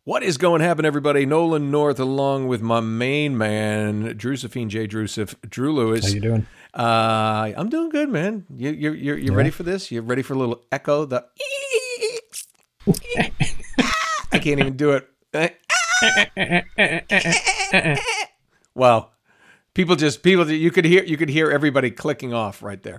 What is going to happen, everybody? Nolan North, along with my main man, Drusifine J. Drusif, Drew Lewis. How you doing? I'm doing good, man. You ready for this? You ready for a little echo? The I can't even do it. Wow, people, you could hear everybody clicking off right there.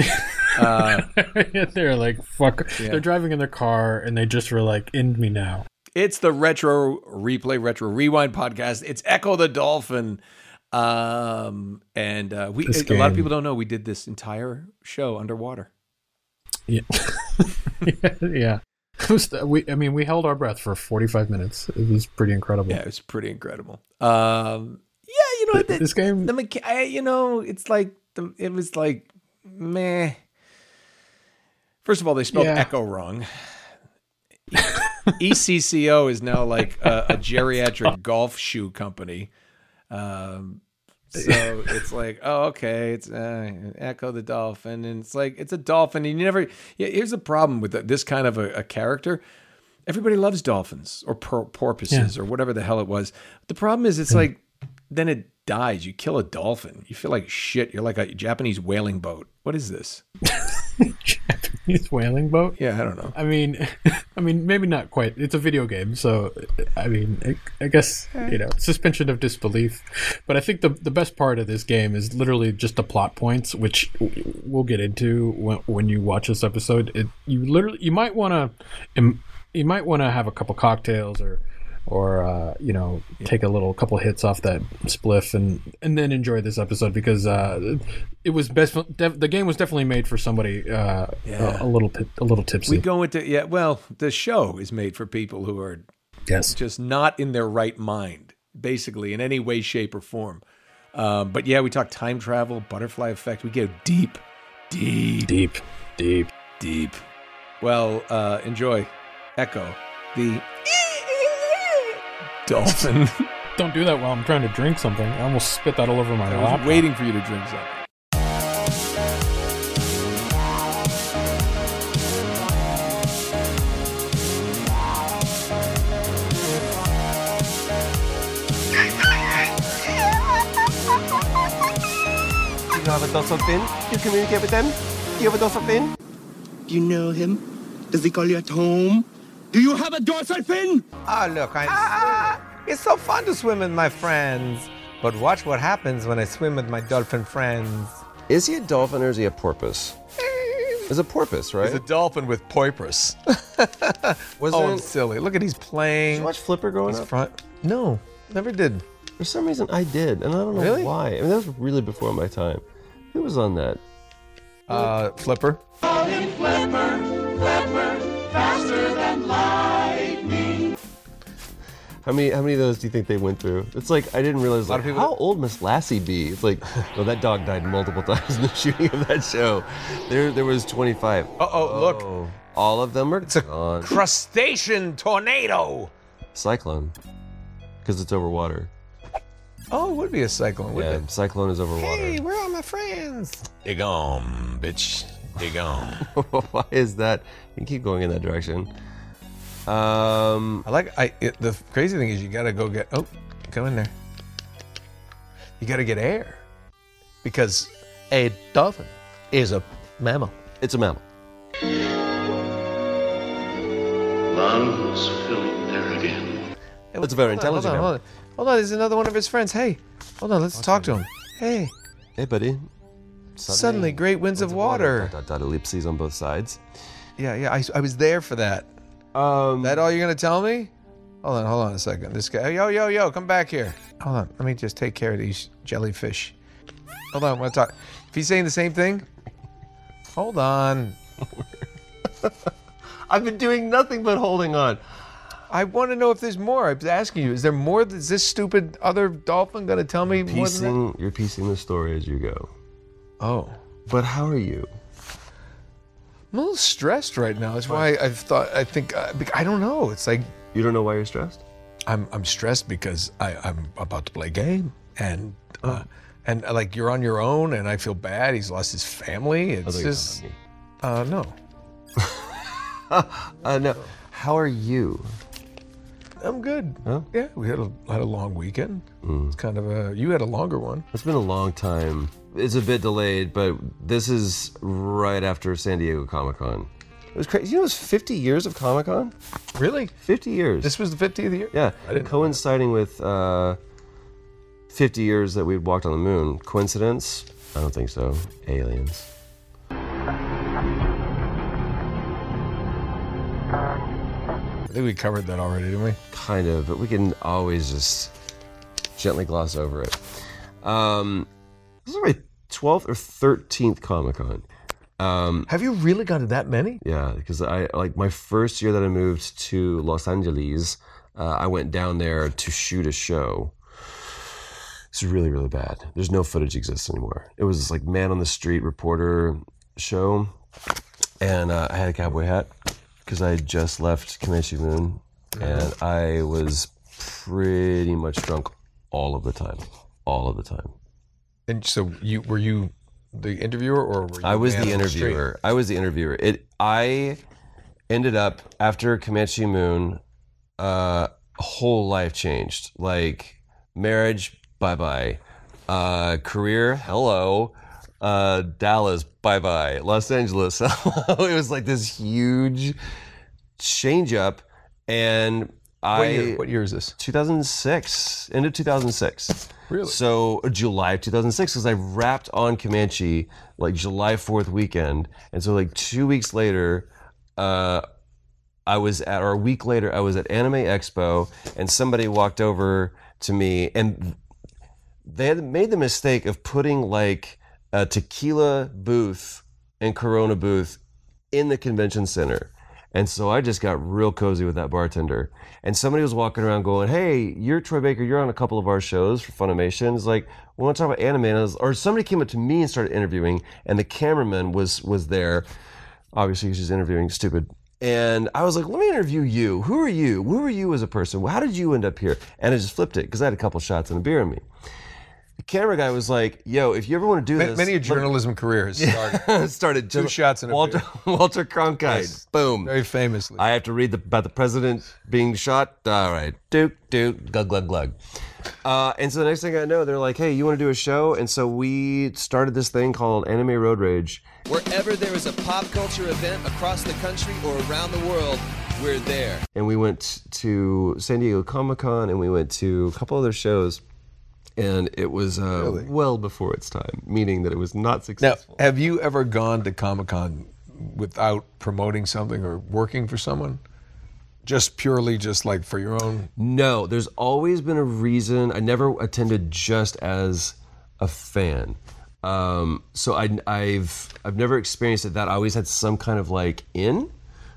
They're like, fuck. Yeah. They're driving in their car and they just were like, end me now. It's the Retro Rewind podcast. It's Echo the Dolphin. And a lot of people don't know we did this entire show underwater. Yeah. Yeah. We held our breath for 45 minutes. It was pretty incredible. Yeah, it was pretty incredible. This game, it's like it was like meh. First of all, they spelled Echo wrong. ECCO is now like a geriatric golf shoe company. So it's like, oh, okay, it's Echo the Dolphin, and it's like it's a dolphin, and you never. Yeah, here's the problem with this kind of a character. Everybody loves dolphins or porpoises or whatever the hell it was. The problem is, it's like then it dies. You kill a dolphin, you feel like shit. You're like a Japanese whaling boat. What is this? Japanese whaling boat? Yeah, I don't know. I mean, maybe not quite. It's a video game, so I guess suspension of disbelief. But I think the best part of this game is literally just the plot points, which we'll get into when you watch this episode. You might want to have a couple cocktails or take a couple hits off that spliff and then enjoy this episode, because it was the game was definitely made for somebody a little tipsy. We go into the show is made for people who are just not in their right mind, basically, in any way, shape, or form. But we talk time travel, butterfly effect. We go deep. Well, enjoy Echo the Dolphin. Don't do that while I'm trying to drink something. I almost spit that all over my laptop. I was waiting for you to drink something. Do you have a dorsal fin? Do you communicate with them? Do you have a dorsal fin? Do you know him? Does he call you at home? Do you have a dorsal fin? Oh, look, it's so fun to swim with my friends. But watch what happens when I swim with my dolphin friends. Is he a dolphin or is he a porpoise? It's a porpoise, right? He's a dolphin with poipus. I'm silly. Look at he's playing. Did you watch Flipper growing up? No, never did. For some reason, I did, and I don't know why. I mean, that was really before my time. Who was on that? Flipper. Flipper, faster than lightning. How many of those do you think they went through? It's like I didn't realize how old must Lassie be? It's like, well, that dog died multiple times in the shooting of that show. There was 25. Look. All of them are gone. Crustacean tornado. Cyclone. Because it's over water. Oh, it would be a cyclone, wouldn't it? Cyclone is over water. Hey, where are my friends? They're gone, bitch. They're gone. Why is that? You can keep going in that direction. The crazy thing is you gotta go in there. You gotta get air. Because a dolphin is a mammal. It's a mammal. Lungs filling there again. It's a very intelligent mammal. Hold on, there's another one of his friends. Hey, hold on, let's talk to him. Hey, buddy. Suddenly great winds of water. Ellipses on both sides. Yeah, I was there for that. That all you're gonna tell me? Hold on a second. This guy, yo, come back here. Hold on, let me just take care of these jellyfish. Hold on, I want to talk. If he's saying the same thing, hold on. I've been doing nothing but holding on. I want to know if there's more. I was asking you, is there more? Is this stupid other dolphin gonna tell me more than that? You're piecing the story as you go. Oh. But how are you? I'm a little stressed right now. That's why I don't know. It's like... You don't know why you're stressed? I'm stressed because I'm about to play a game. And like you're on your own and I feel bad. He's lost his family. It's just... No. No. How are you? I'm good. Huh? Yeah, we had a long weekend. It's kind of you had a longer one. It's been a long time. It's a bit delayed, but this is right after San Diego Comic-Con. It was crazy. You know, it was 50 years of Comic-Con? Really? 50 years. This was the 50th year? Yeah, I didn't know coinciding with 50 years that we'd walked on the moon. Coincidence? I don't think so. Aliens. I think we covered that already, didn't we? Kind of, but we can always just gently gloss over it. This is my 12th or 13th Comic-Con. Have you really gone to that many? Yeah, because I like my first year that I moved to Los Angeles, I went down there to shoot a show. It's really, really bad. There's no footage exists anymore. It was like man on the street reporter show, and I had a cowboy hat because I had just left Comanche Moon, and I was pretty much drunk all of the time. And so were you the interviewer, or were you I was man the on street? interviewer. I was the interviewer. I ended up after Comanche Moon, whole life changed. Like marriage, bye-bye. Career, hello. Dallas, bye-bye. Los Angeles, hello. It was like this huge change up, and What year is this? 2006, end of 2006. Really? So July of 2006, because I wrapped on Comanche like July 4th weekend, and so like 2 weeks later, a week later, I was at Anime Expo, and somebody walked over to me, and they had made the mistake of putting like a tequila booth and Corona booth in the convention center. And so I just got real cozy with that bartender. And somebody was walking around going, hey, you're Troy Baker, you're on a couple of our shows for Funimation. It's like, we want to talk about anime. And or somebody came up to me and started interviewing, and the cameraman was there, obviously because she's interviewing, stupid. And I was like, let me interview you. Who are you? Who are you as a person? How did you end up here? And I just flipped it because I had a couple shots and a beer in me. The camera guy was like, yo, if you ever want to do this. Many a journalism career has started. started Two shots and a Walter Cronkite. Yes. Boom. Very famously. I have to read about the president being shot. All right. Duke, glug, glug, glug. And so the next thing I know, they're like, hey, you want to do a show? And so we started this thing called Anime Road Rage. Wherever there is a pop culture event across the country or around the world, we're there. And we went to San Diego Comic-Con, and we went to a couple other shows. And it was well before its time, meaning that it was not Now, successful. have you ever gone to Comic-Con without promoting something or working for someone? Just purely just like for your own? No, there's always been a reason. I never attended just as a fan. So I've never experienced it that. I always had some kind of like in.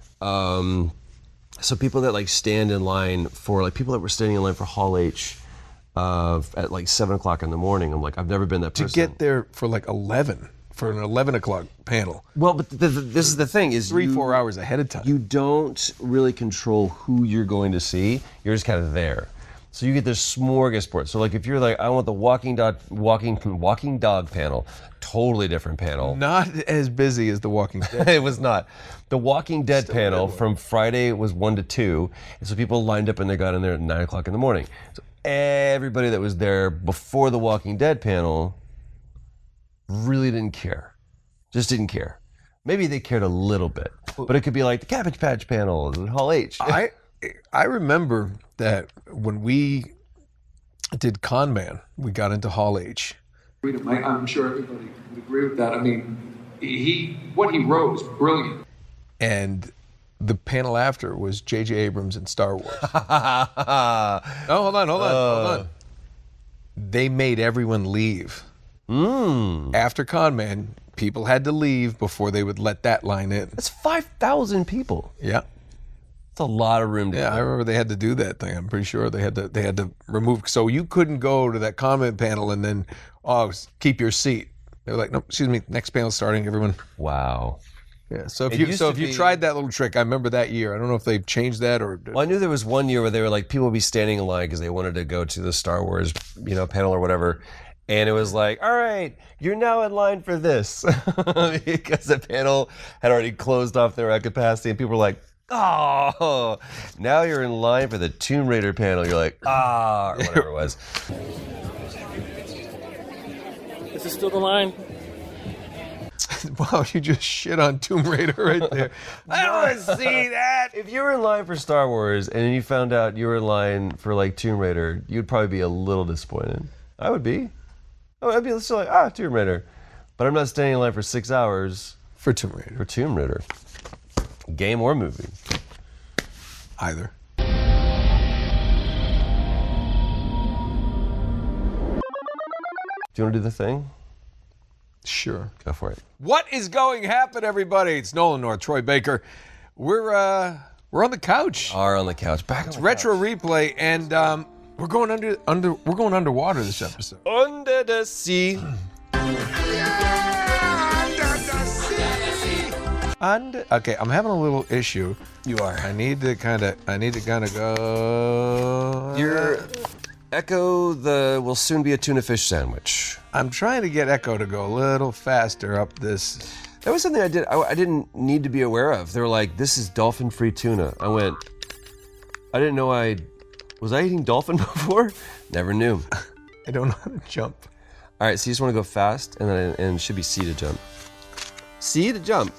So people that like stand in line for, like people that were standing in line for Hall H at like 7 o'clock in the morning. I'm like, I've never been that person. To get there for like 11, for an 11 o'clock panel. Well, but this is the thing is 3-4 hours ahead of time. You don't really control who you're going to see. You're just kind of there. So you get this smorgasbord. So like if you're like, I want the walking dog panel, totally different panel. Not as busy as The Walking Dead. It was not. The Walking Dead panel from Friday was 1 to 2, and so people lined up and they got in there at 9 o'clock in the morning. So everybody that was there before the Walking Dead panel really didn't care. Just didn't care. Maybe they cared a little bit, but it could be like the Cabbage Patch panel at Hall H. I remember that when we did Con Man, we got into Hall H. I'm sure everybody would agree with that. I mean, what he wrote was brilliant. And the panel after was J.J. Abrams and Star Wars. Hold on. They made everyone leave. After Con Man, people had to leave before they would let that line in. That's 5,000 people. Yeah. That's a lot of room to Yeah, I remember they had to do that thing. I'm pretty sure they had to remove. So you couldn't go to that comment panel and then, keep your seat. They were like, no, excuse me, next panel's starting, everyone. Wow. Yeah. So if you tried that little trick, I remember that year. I don't know if they've changed that or. Well, I knew there was one year where they were like, people would be standing in line because they wanted to go to the Star Wars, panel or whatever. And it was like, all right, you're now in line for this. Because the panel had already closed off their capacity and people were like, Oh, now you're in line for the Tomb Raider panel. You're like, or whatever it was. This is still the line. Wow, you just shit on Tomb Raider right there. I don't want to see that. If you were in line for Star Wars and you found out you were in line for like Tomb Raider, you'd probably be a little disappointed. I would be. I'd be still like, Tomb Raider. But I'm not staying in line for 6 hours For Tomb Raider. for Tomb Raider. Game or movie. Either. Do you want to do the thing? Sure. Go for it. What is going to happen, everybody? It's Nolan North, Troy Baker. We're on the couch. Are on the couch. Back on the Retro couch. replay, and we're going underwater this episode. Under the sea. Okay, I'm having a little issue. You are. I need to kind of go. Your Echo will soon be a tuna fish sandwich. I'm trying to get Echo to go a little faster up this. That was something I didn't need to be aware of. They were like, this is dolphin-free tuna. I didn't know was I eating dolphin before? Never knew. I don't know how to jump. All right, so you just want to go fast, and it should be C to jump. C to jump.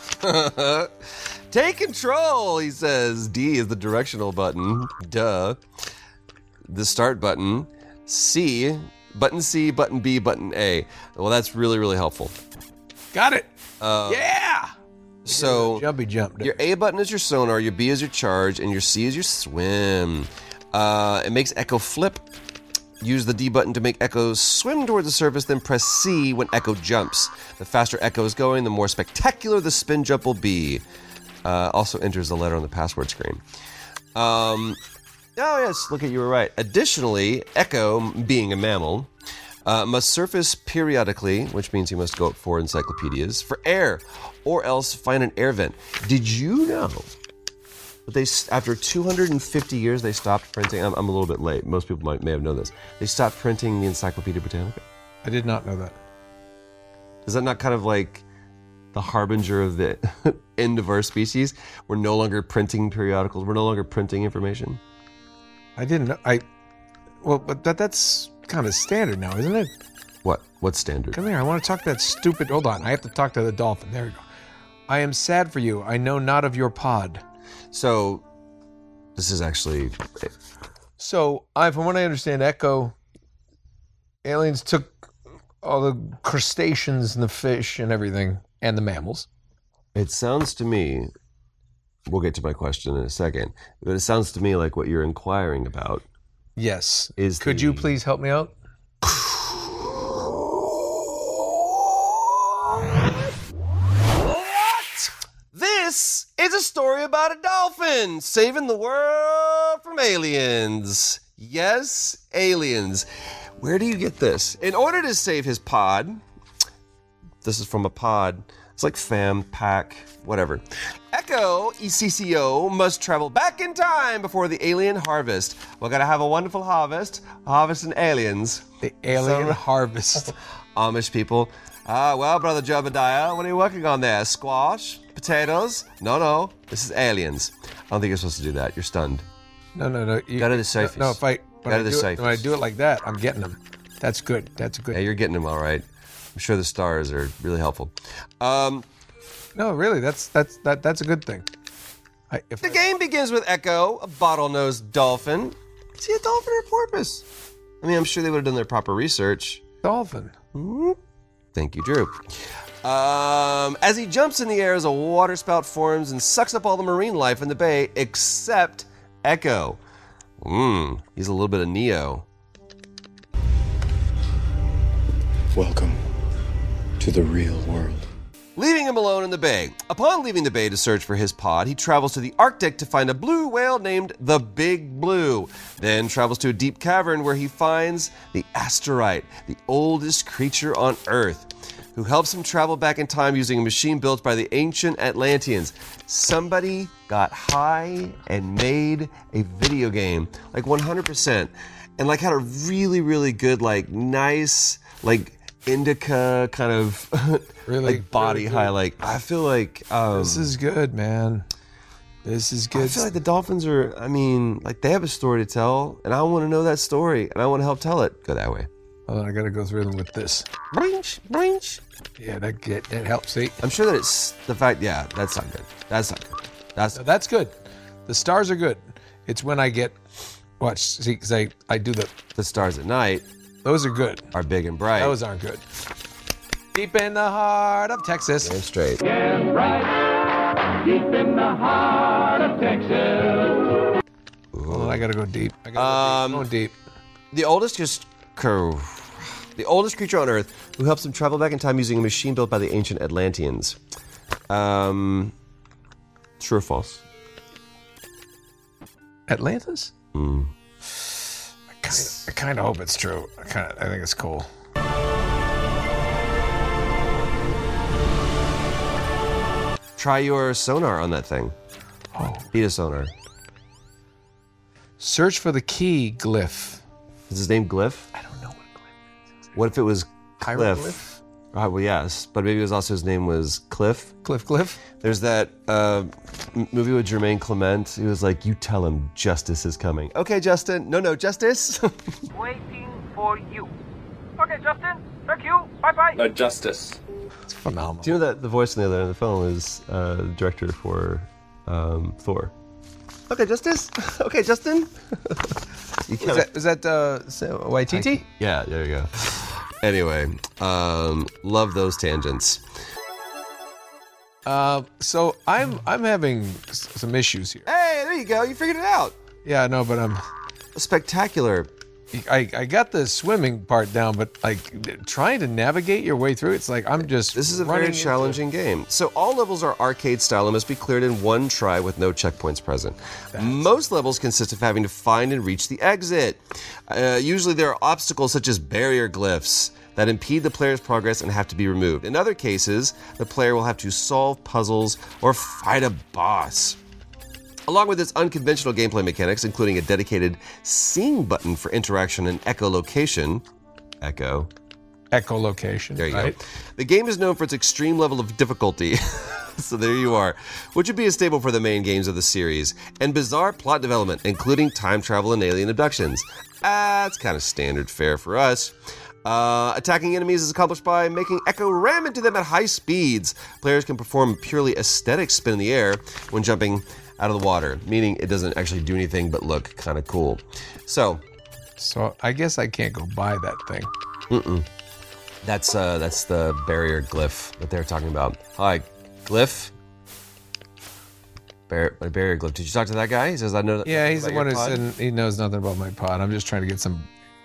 Take control, he says. D is the directional button. Duh. The start button. C, button B, button A. Well, that's really, really helpful. Got it. Yeah. So Jumpy jump. your A button is your sonar, your B is your charge, and your C is your swim. It makes Echo flip. Use the D button to make Echo swim towards the surface, then press C when Echo jumps. The faster Echo is going, the more spectacular the spin jump will be. Also enters the letter on the password screen. Oh yes, look at you were right. Additionally, Echo, being a mammal, must surface periodically, which means he must go up 4 encyclopedias, for air, or else find an air vent. Did you know that after 250 years, they stopped printing? I'm a little bit late. Most people may have known this. They stopped printing the Encyclopedia Britannica. I did not know that. Is that not kind of like the harbinger of the end of our species? We're no longer printing periodicals. We're no longer printing information. I didn't know. But that's kind of standard now, isn't it? What? What's standard? Come here. I want to talk that stupid. Hold on. I have to talk to the dolphin. There we go. I am sad for you. I know not of your pod. So, this is actually... So, from what I understand, Echo, aliens took all the crustaceans and the fish and everything, and the mammals. It sounds to me, we'll get to my question in a second, but it sounds to me like what you're inquiring about. Yes. Is Could you please help me out? This is a story about a dolphin saving the world from aliens. Yes, aliens. Where do you get this? In order to save his pod, this is from a pod. It's like fam, pack, whatever. Echo, ECCO, must travel back in time before the alien harvest. We're going to have a wonderful harvesting aliens. The alien harvest. Amish people. Well, Brother Jebediah, what are you working on there? Squash? Potatoes? No, this is aliens. I don't think you're supposed to do that. You're stunned. No. Go to the surface. No, when I do it like that, I'm getting them. That's good. Yeah, you're getting them all right. I'm sure the stars are really helpful. No, really, that's a good thing. The game begins with Echo, a bottlenose dolphin. Is he a dolphin or a porpoise? I mean, I'm sure they would have done their proper research. Dolphin. Mm-hmm. Thank you, Drew. As he jumps in the air, a water spout forms and sucks up all the marine life in the bay, except Echo. He's a little bit of Neo. Welcome to the real world. Leaving him alone in the bay. Upon leaving the bay to search for his pod, he travels to the Arctic to find a blue whale named the Big Blue. Then travels to a deep cavern where he finds the Asterite, the oldest creature on Earth, who helps him travel back in time using a machine built by the ancient Atlanteans. Somebody got high and made a video game, like 100%, and like had a really, really good, like nice, like indica kind of really like body really high. Like I feel like this is good, man. This is I good. feel like the Dolphins are, they have a story to tell, and I want to know that story, and I want to help tell it. Go that way. Hold on, I got to go through them with this. Brinch, brinch. Yeah, that helps. See? I'm sure that it's the fact, that's not good. That's not good. That's good. The stars are good. It's when I get, watch, see, because I do the stars at night. Those are good. Are big and bright. Those aren't good. Deep in the heart of Texas. Damn straight. Damn right. Deep in the heart of Texas. Hold on, I gotta go deep. Going deep. The oldest creature on Earth who helps him travel back in time using a machine built by the ancient Atlanteans. True or false? Atlantis? I kind of hope it's true. I think it's cool. Try your sonar on that thing. Oh. Beat a sonar. Search for the key glyph. Is his name Glyph? I don't know what glyph is. What if it was Cliff? Hieroglyph? Well, yes, but maybe it was also his name was Cliff. Cliff? There's that movie with Jermaine Clement. He was like, you tell him justice is coming. Okay, Justin. No, justice. Waiting for you. Okay, Justin. Thank you. Bye-bye. Justice. It's phenomenal. Do you know that the voice on the other end of the phone is the director for Thor? Okay, Justice. Okay, Justin. Is that Waititi? Yeah, there you go. Anyway, love those tangents. So I'm having some issues here. Hey, there you go. You figured it out. Yeah, I know, but I'm spectacular. I got the swimming part down, but like trying to navigate your way through, it's like I'm just. This is a very challenging game. So all levels are arcade style and must be cleared in one try with no checkpoints present. Most levels consist of having to find and reach the exit. Usually there are obstacles such as barrier glyphs that impede the player's progress and have to be removed. In other cases, the player will have to solve puzzles or fight a boss. Along with its unconventional gameplay mechanics, including a dedicated sing button for interaction and echolocation. Echolocation. There you right? go. The game is known for its extreme level of difficulty. So there you are. Which would be a staple for the main games of the series. And bizarre plot development, including time travel and alien abductions. That's kind of standard fare for us. Attacking enemies is accomplished by making Echo ram into them at high speeds. Players can perform a purely aesthetic spin in the air when jumping out of the water, meaning it doesn't actually do anything but look kind of cool. So I guess I can't go buy that thing. That's the barrier glyph that they're talking about. Hi, glyph. Barrier glyph. Did you talk to that guy? He says I know. Yeah, he's the one who said he knows nothing about my pod. I'm just trying to get some.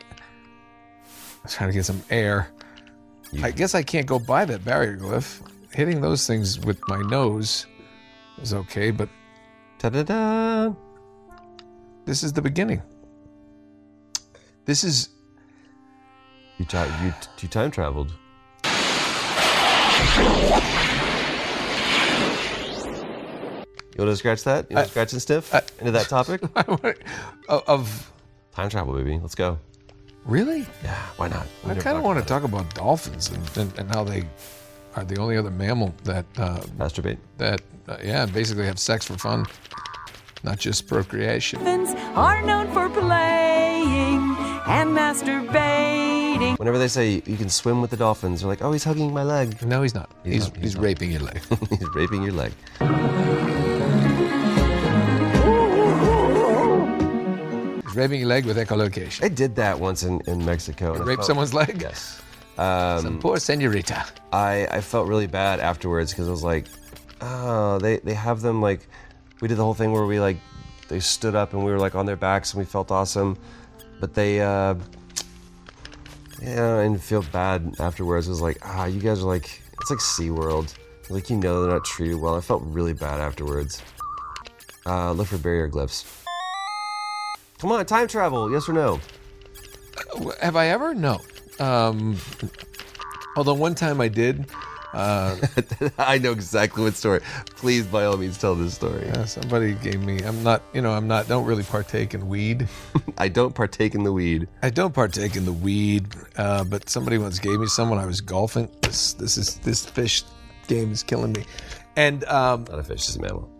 Air. I guess I can't go buy that barrier glyph. Hitting those things with my nose is okay, but ta-da-da! This is the beginning. This is. You time traveled. You want to scratch that? You want to scratch and sniff into that topic? Of time travel, baby. Let's go. Really? Yeah, why not? I kind of want to talk about dolphins and how they are the only other mammal that masturbate. That basically have sex for fun, not just procreation. Dolphins are known for playing and masturbating. Whenever they say you can swim with the dolphins, they're like, "Oh, he's hugging my leg." No, he's not. He's raping your leg. He's raping your leg. Raping your leg with echolocation. I did that once in Mexico. Rape someone's leg? Yes. Some poor senorita. I felt really bad afterwards because I was like, oh, they have them like, we did the whole thing where we like, they stood up and we were like on their backs and we felt awesome, but they, I didn't feel bad afterwards. It was like, you guys are like, it's like SeaWorld. Like, they're not treated well. I felt really bad afterwards. Look for barrier glyphs. Come on, time travel, yes or no? Have I ever? No. Although one time I did. I know exactly what story. Please, by all means, tell this story. Somebody gave me, don't really partake in weed. I don't partake in the weed. I don't partake in the weed, but somebody once gave me some when I was golfing. This fish game is killing me. And not a fish, it's a mammal.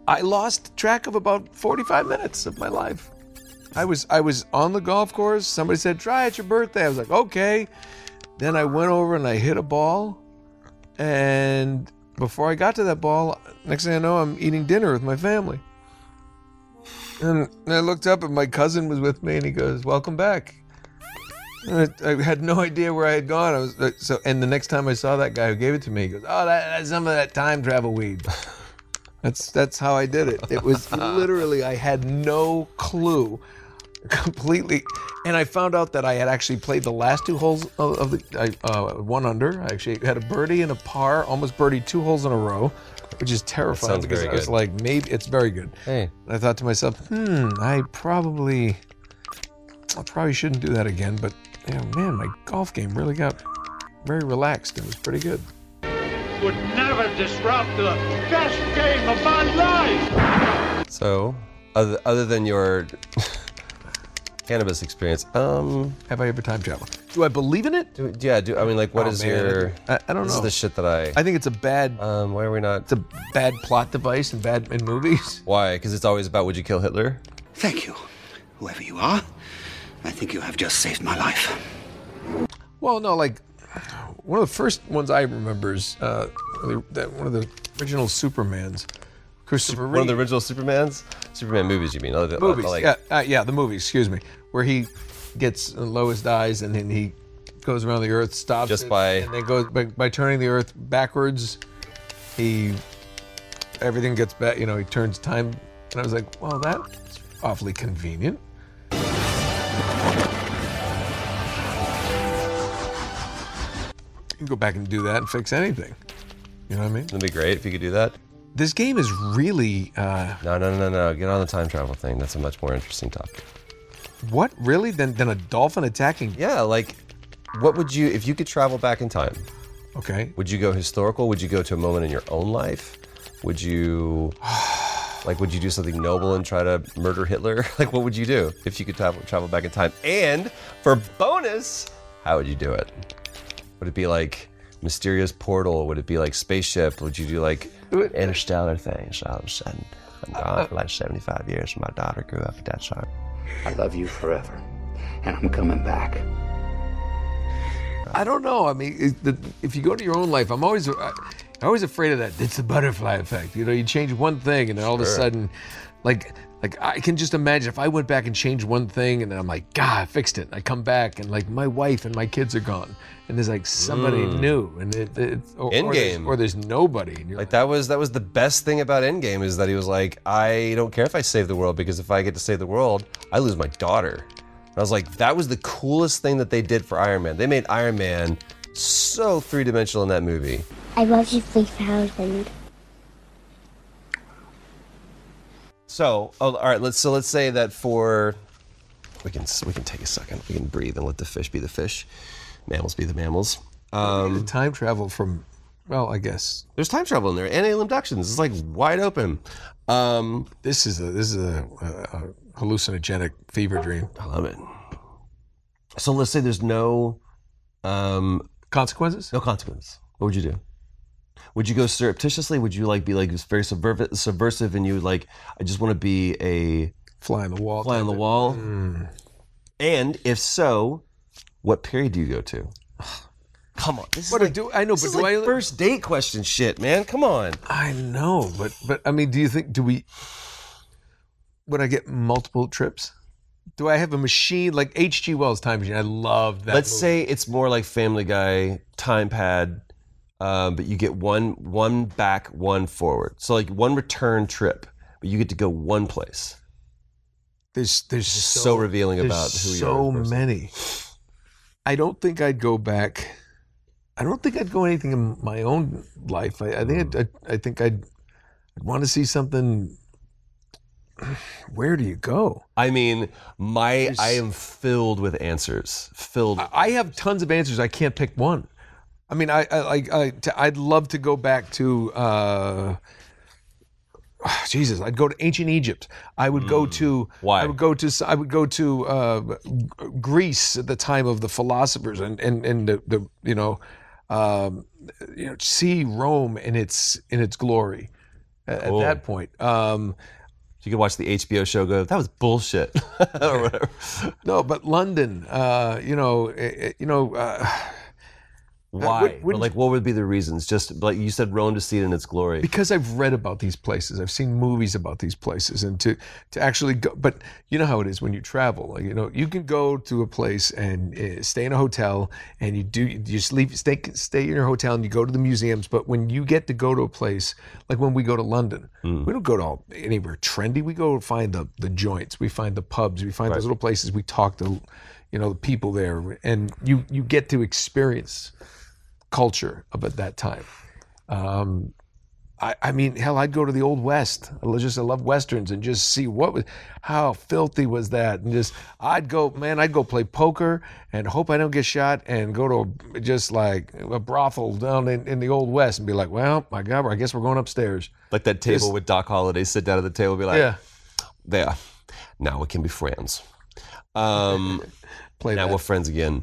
I lost track of about 45 minutes of my life. I was on the golf course. Somebody said, try it's your birthday. I was like, okay. Then I went over and I hit a ball. And before I got to that ball, next thing I know, I'm eating dinner with my family. And I looked up and my cousin was with me and he goes, welcome back. And I had no idea where I had gone. And the next time I saw that guy who gave it to me, he goes, oh, that's some of that time travel weed. That's how I did it. It was literally, I had no clue. Completely. And I found out that I had actually played the last 2 holes of the one under. I actually had a birdie and a par, almost birdied 2 holes in a row, which is terrifying because I was like, maybe it's very good. Hey. And I thought to myself, I probably shouldn't do that again. But man, my golf game really got very relaxed. It was pretty good. Would never disrupt the best game of my life. So, other than your cannabis experience, have I ever time traveled? Do I believe in it? I mean, like, what is your? I don't know. This is the shit that I think it's a bad. Why are we not? It's a bad plot device and bad in movies. Why? Because it's always about would you kill Hitler? Thank you, whoever you are. I think you have just saved my life. Well, no, like one of the first ones I remember is one of the original Supermans. Christopher Reeve. One of the original Superman movies, you mean? Movies, yeah, the movies, excuse me. Where he gets Lois dies and then he goes around the earth, stops just it, by... And then goes by turning the earth backwards, everything gets back, he turns time. And I was like, well, that's awfully convenient. You can go back and do that and fix anything. You know what I mean? It'd be great if you could do that. This game is really... No. Get on the time travel thing. That's a much more interesting topic. What? Really? Than a dolphin attacking? Yeah, like, what would you... If you could travel back in time... Okay. Would you go historical? Would you go to a moment in your own life? Would you... would you do something noble and try to murder Hitler? Like, what would you do if you could travel back in time? And, for bonus, how would you do it? Would it be like mysterious portal? Would it be like spaceship? Would you do like interstellar things? All of a sudden, I'm gone for like 75 years and my daughter grew up at that time. I love you forever, and I'm coming back. I don't know. I mean, if you go to your own life, I'm always afraid of that. It's the butterfly effect. You change one thing and then all of a sudden, like I can just imagine if I went back and changed one thing and then I'm like, God, I fixed it. I come back and like my wife and my kids are gone. And there's like somebody new, and Endgame, or there's nobody. And like that was the best thing about Endgame is that he was like, I don't care if I save the world because if I get to save the world, I lose my daughter. And I was like, that was the coolest thing that they did for Iron Man. They made Iron Man so 3-dimensional in that movie. I love you 3,000. So, all right, let's say that we can take a second. We can breathe and let the fish be the fish. Mammals be the mammals. Time travel from, well, I guess there's time travel in there and alien abductions. It's like wide open. This is a hallucinogenic fever dream. I love it. So let's say there's no consequences. No consequences. What would you do? Would you go surreptitiously? Would you like be like very subversive and you would like, I just want to be a fly on the wall? Fly on the wall. And if so, what period do you go to? Come on, this what is like, do I know? This but is do like I first date question shit, man? Come on. I know, but I mean, would I get multiple trips? Do I have a machine like H.G. Wells' time machine? I love that. Let's movie. say it's more like Family Guy time pad, but you get one back, one forward. So like one return trip, but you get to go one place. There's so revealing about who you are. So many. I don't think I'd go back. I don't think I'd go anything in my own life. I think I'd want to see something. Where do you go? I mean, I am filled with answers. I have tons of answers. I can't pick one. I mean, I'd love to go back to. Jesus, I'd go to ancient Egypt. I would go to. Why? I would go to Greece at the time of the philosophers and see Rome in its glory. at that point. You could watch the HBO show. Go, that was bullshit, or whatever. No, but London, why? What would be the reasons? Just like you said, Rome to see it in its glory. Because I've read about these places, I've seen movies about these places, and to actually go. But you know how it is when you travel. You can go to a place and stay in a hotel, and you just stay in your hotel, and you go to the museums. But when you get to go to a place, like when we go to London, we don't go to anywhere trendy. We go find the joints, we find the pubs, we find those little places. We talk to, the people there, and you get to experience culture of at that time. I mean, hell, I'd go to the Old West. I love Westerns and just see how filthy was that. And I'd go play poker and hope I don't get shot and go to just like a brothel down in the Old West and be like, well, my God, I guess we're going upstairs. Like that table with Doc Holliday, sit down at the table and be like, there, now we can be friends. Now we're friends again.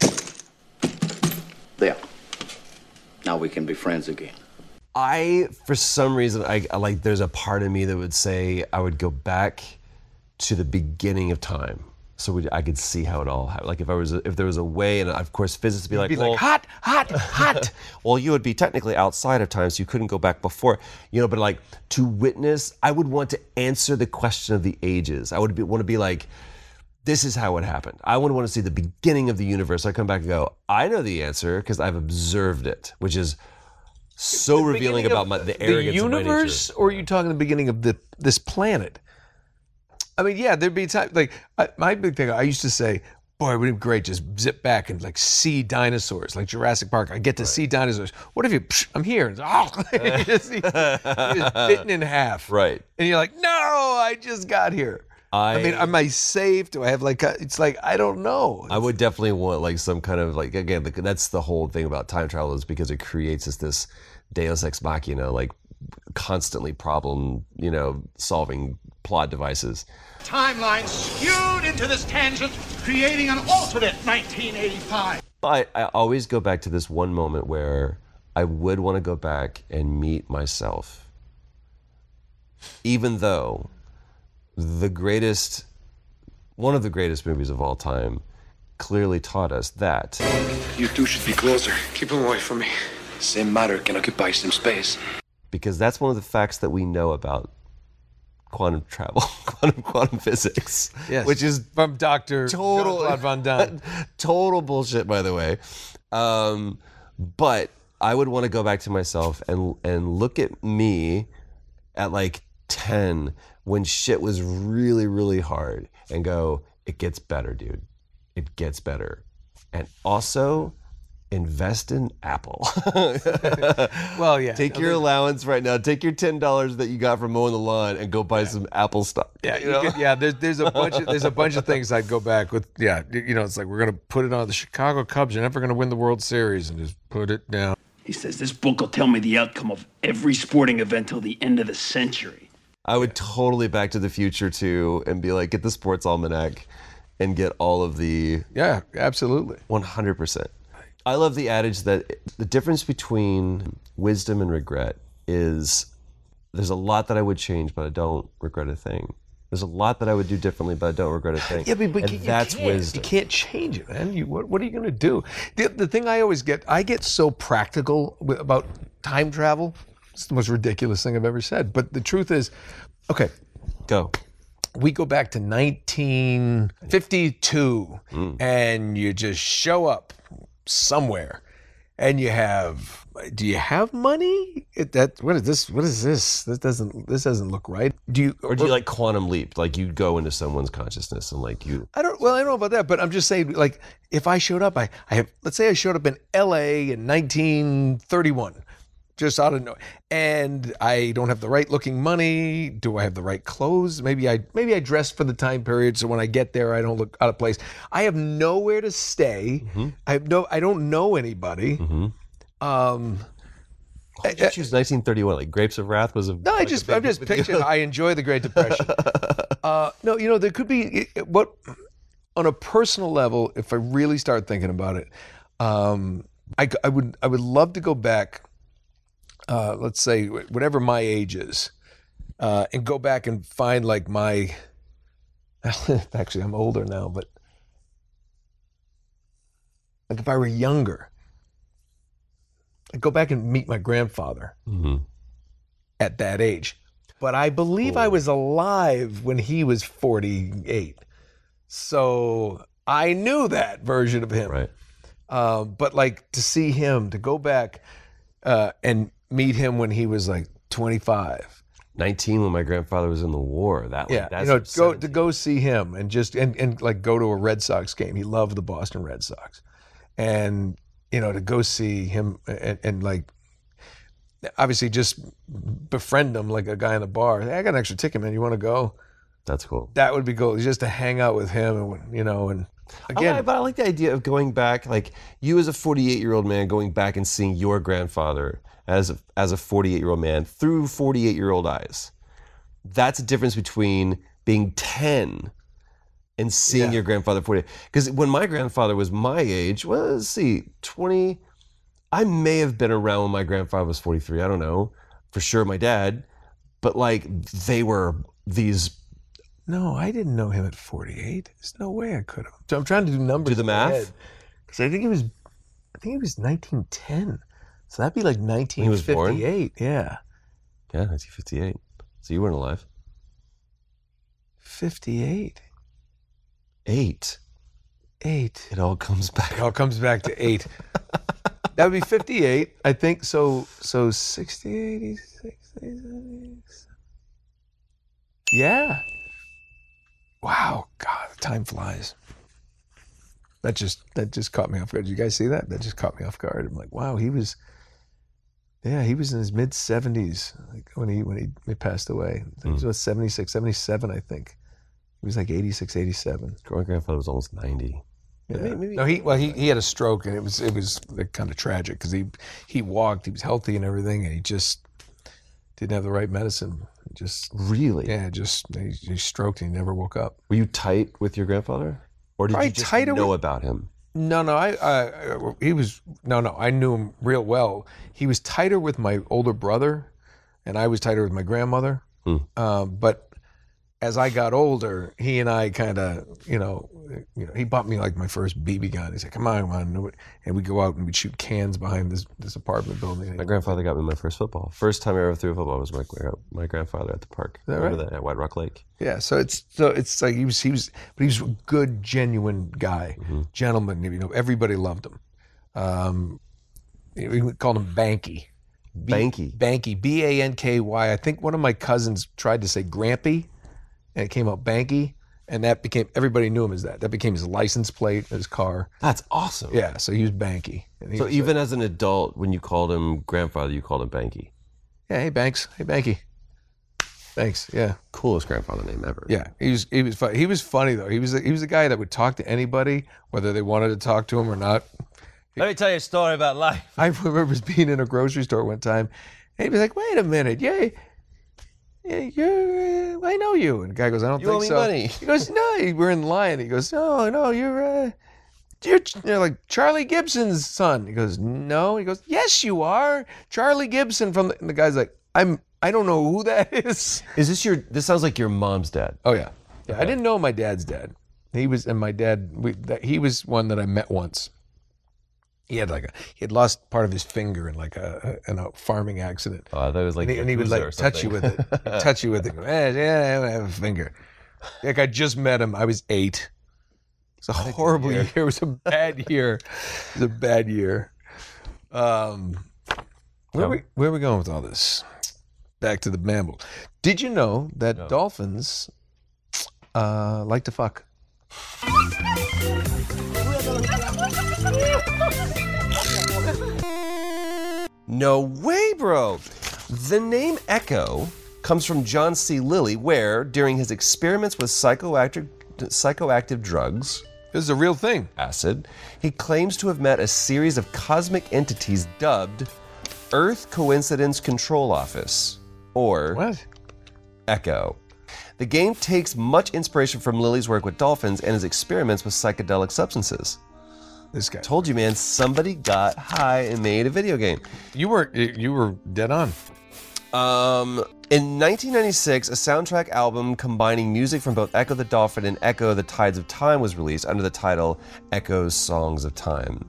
There. Now we can be friends again. For some reason, I like. There's a part of me that would say I would go back to the beginning of time, so I could see how it all happened. Like if there was a way, and of course physics would be like, hot, hot, hot. Well, you would be technically outside of time, so you couldn't go back before. But like to witness, I would want to answer the question of the ages. I would want to be like, this is how it happened. I would want to see the beginning of the universe. I come back and go, I know the answer because I've observed it, which is so revealing about the arrogance of my nature. The universe, or are you talking the beginning of this planet? I mean, yeah, there'd be time. Like my big thing, I used to say, boy, it would be great just zip back and like see dinosaurs, like Jurassic Park. I get to see dinosaurs. What if I'm here? And, you're just bitten in half. Right. And you're like, no, I just got here. I mean, am I safe? Do I have it's like, I don't know. I would definitely want like some kind of like, again, that's the whole thing about time travel, is because it creates this Deus Ex Machina, like constantly problem, solving plot devices. Timeline skewed into this tangent, creating an alternate 1985. But I always go back to this one moment where I would want to go back and meet myself, even though one of the greatest movies of all time clearly taught us that you two should be closer. Keep him away from me. Same matter can occupy some space. Because that's one of the facts that we know about quantum travel, quantum physics. Yes, which is from Dr. Jean-Claude Van Damme. Total bullshit, by the way. But I would want to go back to myself and look at me at like 10 when shit was really, really hard and go, it gets better, dude. It gets better. And also invest in Apple. Well, yeah. Take your allowance right now. Take your $10 that you got from mowing the lawn and go buy some Apple stock. Yeah, there's a bunch of things I'd go back with. Yeah, it's like we're gonna put it on the Chicago Cubs. You're never gonna win the World Series, and just put it down. He says this book will tell me the outcome of every sporting event till the end of the century. I would totally Back to the Future too, and be like, get the sports almanac, and get all of the. Yeah, absolutely. 100%. I love the adage that the difference between wisdom and regret is there's a lot that I would change, but I don't regret a thing. There's a lot that I would do differently, but I don't regret a thing. Yeah, but that's wisdom. You can't change it, man. What are you going to do? The thing I always I get so practical about time travel. It's the most ridiculous thing I've ever said. But the truth is, okay, go. We go back to 1952, and you just show up somewhere, and do you have money? What is this? This doesn't look right. Do you like quantum leap? Like you go into someone's consciousness and like you. I don't know about that, but I'm just saying, like, if I showed up, let's say I showed up in LA in 1931. Just out of nowhere, and I don't have the right looking money. Do I have the right clothes? Maybe I dress for the time period, so when I get there, I don't look out of place. I have nowhere to stay. Mm-hmm. I don't know anybody. Mm-hmm. Why did you choose 1931? Like Grapes of Wrath was a. No, I'm just picturing. I enjoy the Great Depression. No, there could be on a personal level, if I really start thinking about it, I would love to go back. let's say whatever my age is, and go back and find like my, actually I'm older now, but like if I were younger, I'd go back and meet my grandfather at that age. But I believe I was alive when he was 48. So I knew that version of him. Right. But like to see him, to go back and meet him when he was like 25. 19 when my grandfather was in the war. That's to go see him and just and like go to a Red Sox game. He loved the Boston Red Sox. And to go see him and like obviously just befriend him like a guy in a bar. Hey, I got an extra ticket, man. You want to go? That's cool. That would be cool. Just to hang out with him and again. But I like the idea of going back, like you as a 48-year-old man going back and seeing your grandfather as a 48-year-old man through 48-year-old eyes. That's a difference between being 10 and seeing your grandfather 40. Because when my grandfather was my age, well, let's see, 20, I may have been around when my grandfather was 43. I don't know. For sure, my dad. But like, they were these... No, I didn't know him at 48. There's no way I could have. So I'm trying to do numbers. Do the math? Because I think it was 1910. So that'd be like 1958. He was born? Yeah. Yeah, 1958. So you weren't alive. 58. 8. It all comes back. It all comes back to 8. That would be 58, I think. So 60, 86, 87. Yeah. Wow, God, time flies. That just caught me off guard. Did you guys see that? That just caught me off guard. I'm like, wow, he was in his mid 70s like when he passed away. He was about 76, 77, I think. He was like 86, 87. My grandfather was almost 90. Yeah. No, he had a stroke, and it was like kind of tragic because he walked, he was healthy and everything, and he just didn't have the right medicine. Just really, yeah, he stroked and he never woke up. Were you tight with your grandfather, or did you just know about him? No, I knew him real well. He was tighter with my older brother, and I was tighter with my grandmother. But as I got older, he and I kind of, he bought me like my first BB gun. He said, come on. And we'd go out and we'd shoot cans behind this apartment building. My grandfather got me my first football. First time I ever threw a football was my grandfather at the park. Is that Remember right? that at White Rock Lake? Yeah, so it's like he was a good, genuine guy, gentleman. Everybody loved him. We called him Banky. Banky, Banky, I think one of my cousins tried to say Grampy, and it came out Banky, and that became, everybody knew him as that. That became his license plate, his car. That's awesome. Yeah, so he was Banky. So even as an adult, when you called him grandfather, you called him Banky. Yeah, hey Banks, hey Banky. Thanks. Yeah. Coolest grandfather name ever. Yeah, he was funny though. He was a guy that would talk to anybody, whether they wanted to talk to him or not. Let me tell you a story about life. I remember being in a grocery store one time, and he'd be like, "Wait a minute, I know you." And the guy goes, "I don't think so." You owe me money. He goes, "No, we're in line." He goes, "No, you're like Charlie Gibson's son." He goes, "No." He goes, "Yes, you are Charlie Gibson from." And the guy's like, I don't know who that is." This sounds like your mom's dad. Oh yeah. I didn't know my dad's dad. He was one that I met once. He had lost part of his finger in in a farming accident. Oh, I thought it was like, and he would like touch you with it, Go, yeah, I have a finger. Like I just met him. I was 8. It's a horrible year. It was a bad year. Where are we going with all this? Back to the mammal. Did you know that dolphins like to fuck? No way, bro. The name Echo comes from John C. Lilly, where, during his experiments with psychoactive drugs, this is a real thing, acid, he claims to have met a series of cosmic entities dubbed Earth Coincidence Control Office, or what? ECHO. The game takes much inspiration from Lilly's work with dolphins and his experiments with psychedelic substances. This guy. Told you, man. Somebody got high and made a video game. You were dead on. In 1996, a soundtrack album combining music from both Echo the Dolphin and Echo the Tides of Time was released under the title Echo's Songs of Time.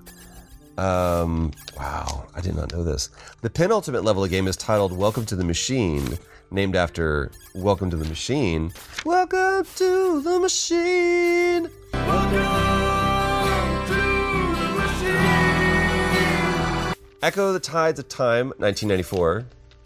Wow, I did not know this. The penultimate level of the game is titled Welcome to the Machine, named after Welcome to the Machine. Welcome to the Machine. Welcome to the Machine. Echo the Tides of Time, 1994.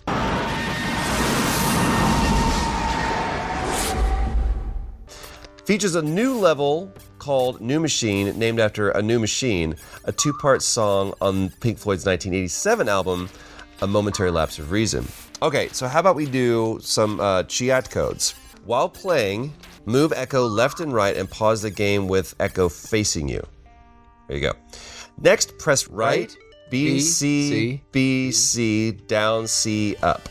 Features a new level called New Machine, named after A New Machine, a two-part song on Pink Floyd's 1987 album, A Momentary Lapse of Reason. Okay, so how about we do some Chiat codes? While playing, move Echo left and right and pause the game with Echo facing you. There you go. Next, press right, B, C, B, C, down, C, up.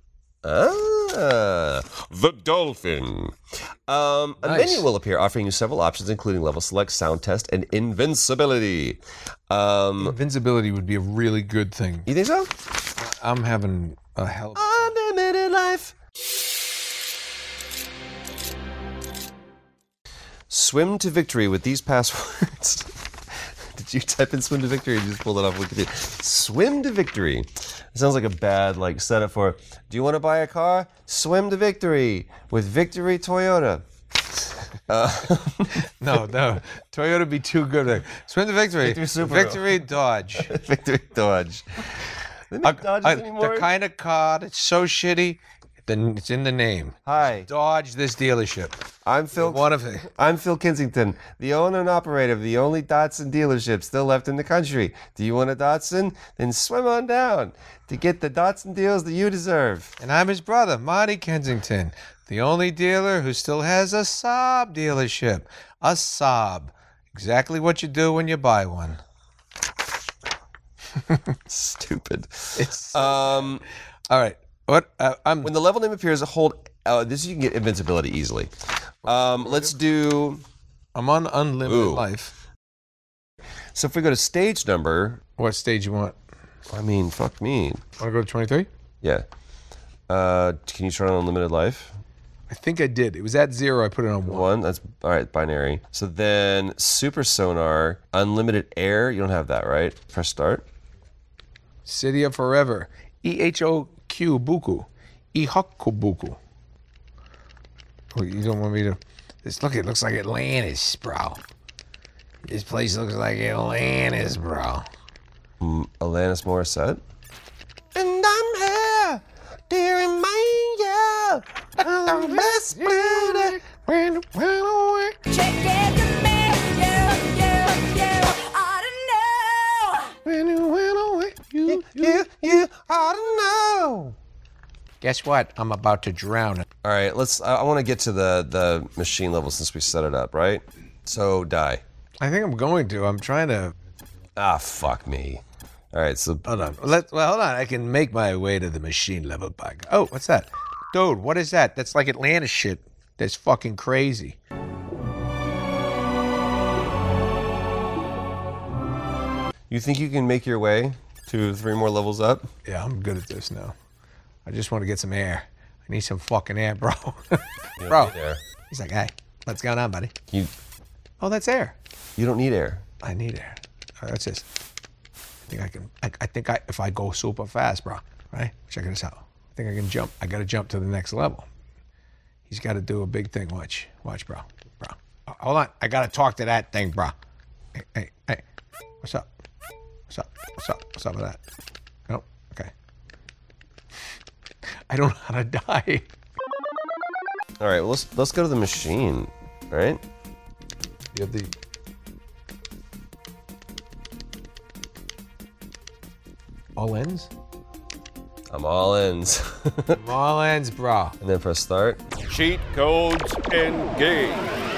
The Dolphin. A menu will appear offering you several options, including level select, sound test, and invincibility. Invincibility would be a really good thing. You think so? I'm having a hell of unlimited life. Swim to victory with these passwords. Did you type in swim to victory or you just pulled it off Wikipedia? Swim to victory. It sounds like a bad setup for, do you want to buy a car? Swim to victory with Victory Toyota. No. Toyota would be too good. Swim to victory. Victory Dodge. Victory Dodge. They make Dodges anymore? The kind of car that's so shitty, then it's in the name. Hi. Dodge this dealership. I'm Phil Kensington, the owner and operator of the only Datsun dealership still left in the country. Do you want a Datsun? Then swim on down to get the Datsun deals that you deserve. And I'm his brother, Marty Kensington, the only dealer who still has a Saab dealership. A Saab. Exactly what you do when you buy one. Stupid. All right. What? When the level name appears, hold. This you can get invincibility easily. Let's do. I'm on unlimited life. So if we go to stage number, what stage you want? I mean, fuck me. Want to go to 23? Yeah. Can you turn on unlimited life? I think I did. It was at 0. I put it on 1. That's all right. Binary. So then super sonar, unlimited air. You don't have that, right? Press start. City of Forever. EHOQ Buku. Ihokubuku. Oh, you don't want me to... It looks like Atlantis, bro. This place looks like Atlantis, bro. Alanis Morissette? And I'm here to remind you of the best beauty when it went away. Check out the mail, you ought to know. When it went away, you ought to know. Guess what? I'm about to drown. All right, I want to get to the machine level since we set it up, right? So die. I think I'm going to. I'm trying to. Fuck me. All right, so hold on. Hold on. I can make my way to the machine level. By God. Oh, what's that, dude? What is that? That's like Atlantis shit. That's fucking crazy. You think you can make your way to 3 more levels up? Yeah, I'm good at this now. I just want to get some air. I need some fucking air, bro. Bro. Air. He's like, hey, what's going on, buddy? Oh, that's air. You don't need air. I need air. That's just. I think if I go super fast, bro, right? Check this out. I think I can jump. I got to jump to the next level. He's got to do a big thing. Watch, bro. Hold on. I got to talk to that thing, bro. Hey. What's up? What's up with that? No? Okay. I don't know how to die. All right, well, let's go to the machine, all right? You have the... All ends? I'm all ends. I'm all ends, bro. And then press start. Cheat codes engage.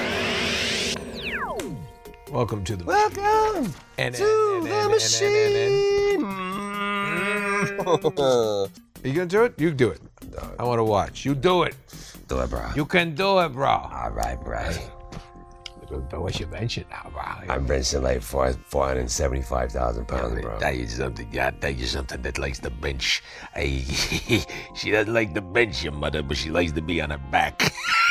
Welcome to the Welcome to the machine. Are you gonna do it? You do it. I want to watch. You do it. Do it, bro. You can do it, bro. All right, bro. But what's your benching now, bro? I'm benching like 475,000 pounds, bro. I'll tell you something that likes to bench. She doesn't like to bench your mother, but she likes to be on her back.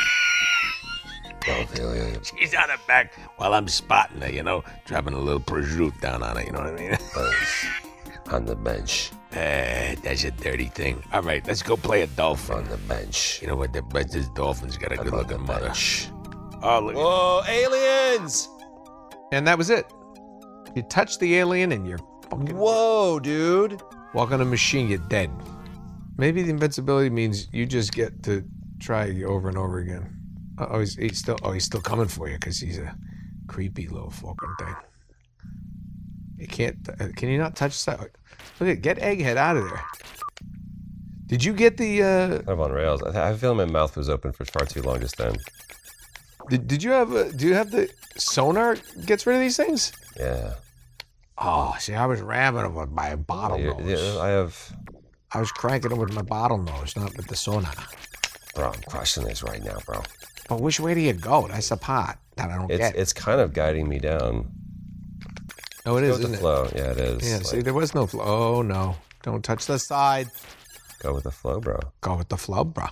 She's on her back while I'm spotting her, you know, dropping a little prosciutto down on her, you know what I mean? On the bench. That's a dirty thing. All right, let's go play a dolphin. On the bench. You know what? This dolphin's got a good-looking mother. Oh, look. Whoa, aliens! And that was it. You touch the alien and you're fucking... Whoa, dude. Walk on a machine, you're dead. Maybe the invincibility means you just get to try over and over again. He's still coming for you because he's a creepy little fucking thing. You can't. Can you not touch that? Look get Egghead out of there. Did you get the? I'm on rails. I feel my mouth was open for far too long just then. Did you have? Do you have the sonar? Gets rid of these things? Yeah. Oh, see, I was ramming them with my bottle nose. Yeah, I was cranking them with my bottle nose, not with the sonar. Bro, I'm crushing this right now, bro. But which way do you go? That's the part that I don't get. It's kind of guiding me down. Oh, it is, isn't the it? flow. Yeah, it is. Yeah, see, there was no flow. Oh, no. Don't touch the side. Go with the flow, bro. Go with the flow, bro.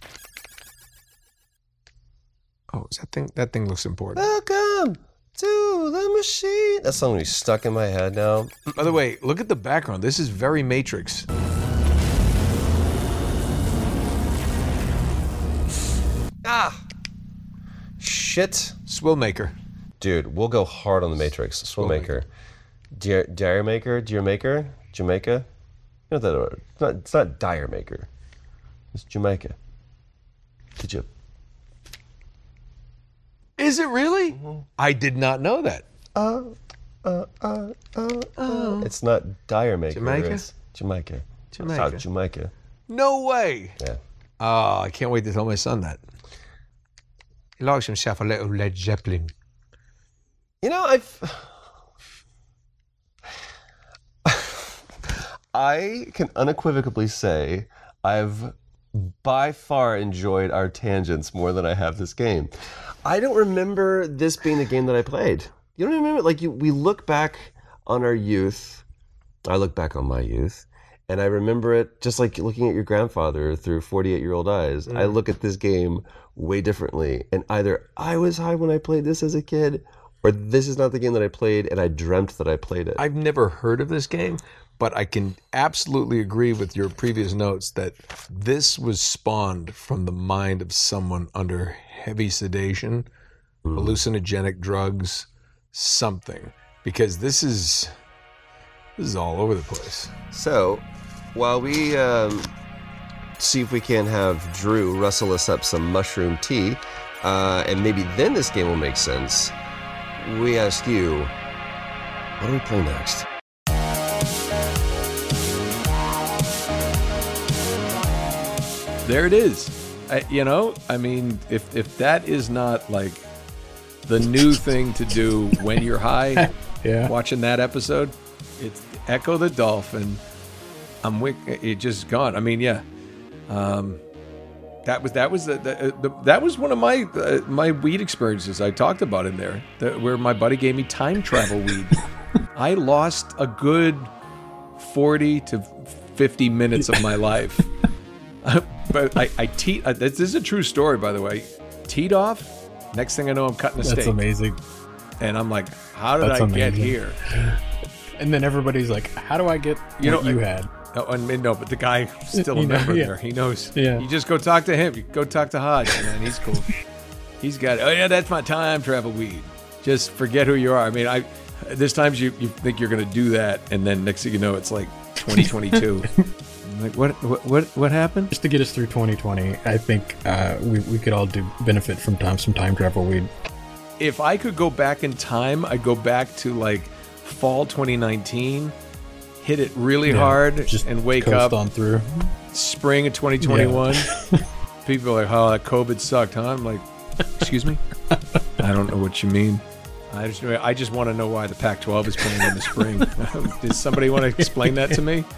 Oh, is that thing looks important. Welcome to the machine. That song is stuck in my head now. By the way, look at the background. This is very Matrix. Ah! Shit. Swillmaker. Dude, we'll go hard on the Matrix. Swillmaker. Dire Maker? Jamaica? You know that it's not Dire Maker. It's Jamaica. Did you? Is it really? Mm-hmm. I did not know that. It's not Dire Maker. Jamaica? It's Jamaica. Jamaica. South Jamaica. No way. Yeah. Oh, I can't wait to tell my son that. He likes himself a little Led Zeppelin. You know, I can unequivocally say I've by far enjoyed our tangents more than I have this game. I don't remember this being the game that I played. You don't remember? We look back on our youth. I look back on my youth. And I remember it just like looking at your grandfather through 48-year-old eyes. I look at this game way differently. And either I was high when I played this as a kid, or this is not the game that I played and I dreamt that I played it. I've never heard of this game, but I can absolutely agree with your previous notes that this was spawned from the mind of someone under heavy sedation, hallucinogenic drugs, something. Because this is all over the place. So, while we see if we can have Drew rustle us up some mushroom tea, and maybe then this game will make sense, we ask you, what do we play next? There it is. If that is not like the new thing to do when you're high, watching that episode, it's Echo the Dolphin. It just gone. I mean, yeah. That was one of my weed experiences I talked about in there, where my buddy gave me time travel weed. I lost a good 40 to 50 minutes of my life. But this is a true story, by the way. Teed off. Next thing I know, I'm cutting a steak. That's amazing. And I'm like, how did I get here? And then everybody's like, how do I get what you had? No, but the guy still a member there. He knows. Yeah. You just go talk to him. You go talk to Hodge, man. He's cool. He's got it. Oh, yeah, that's my time travel weed. Just forget who you are. I mean, there's times you think you're going to do that, and then next thing you know, it's like 2022. Like, what happened? Just to get us through 2020, I think we could all benefit from some time travel weed. If I could go back in time, I'd go back to like fall 2019, hit it really hard, and wake up on through spring of 2021. People are like, "Oh, that COVID sucked, huh?" I'm like, "Excuse me, I don't know what you mean. I just want to know why the Pac-12 is playing in the spring. Does somebody want to explain that to me?"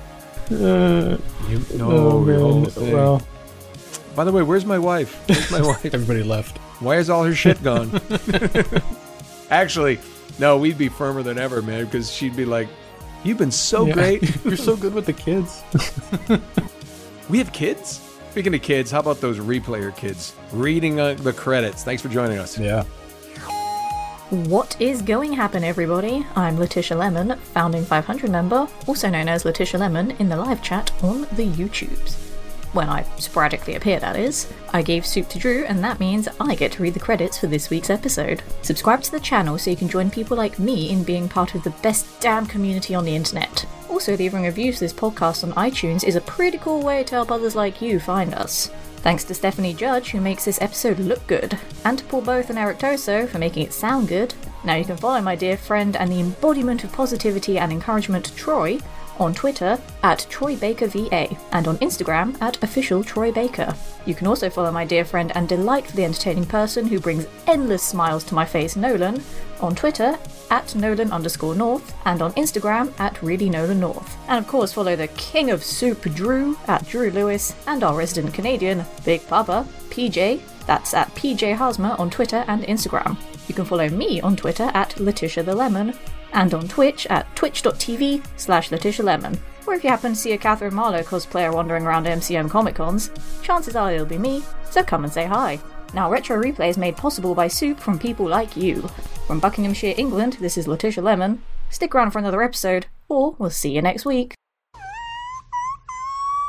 Well, by the way, where's my wife? Everybody left. Why is all her shit gone? Actually, no, we'd be firmer than ever, man, because she'd be like, "You've been so great. You're so good with the kids." We have kids? Speaking of kids, how about those replayer kids reading the credits? Thanks for joining us. Yeah. What is going to happen, everybody? I'm Letitia Lemon, founding 500 member, also known as Letitia Lemon in the live chat on the YouTubes. When I sporadically appear, that is. I gave soup to Drew, and that means I get to read the credits for this week's episode. Subscribe to the channel so you can join people like me in being part of the best damn community on the internet. Also, leaving reviews for this podcast on iTunes is a pretty cool way to help others like you find us. Thanks to Stephanie Judge, who makes this episode look good, and to Paul Both and Eric Toso for making it sound good. Now you can follow my dear friend and the embodiment of positivity and encouragement, Troy, on Twitter at TroyBakerVA and on Instagram at officialTroyBaker. You can also follow my dear friend and delightfully entertaining person who brings endless smiles to my face, Nolan, on Twitter at Nolan_North and on Instagram at ReallyNolanNorth. And of course follow the king of soup, Drew, at Drew Lewis, and our resident Canadian, Big Papa, PJ, that's at PJ Hasma on Twitter and Instagram. You can follow me on Twitter at Letitia the Lemon, and on Twitch at twitch.tv/Letitia Lemon, where if you happen to see a Catherine Marlowe cosplayer wandering around MCM Comic Cons, chances are it'll be me, so come and say hi. Now, Retro Replay is made possible by soup from people like you. From Buckinghamshire, England, this is Letitia Lemon. Stick around for another episode, or we'll see you next week.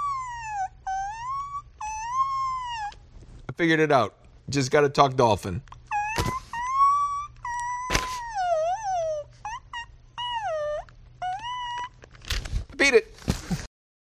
I figured it out. Just gotta talk dolphin.